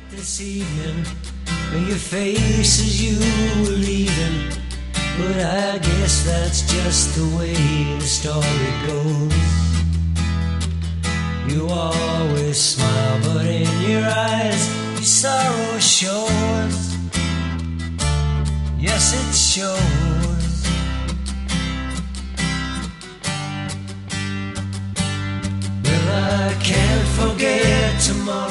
this evening, and your face as you were leaving. But I guess that's just the way the story goes. You always smile, but in your eyes your sorrow shows. Yes, it shows. Well, I can't forget tomorrow.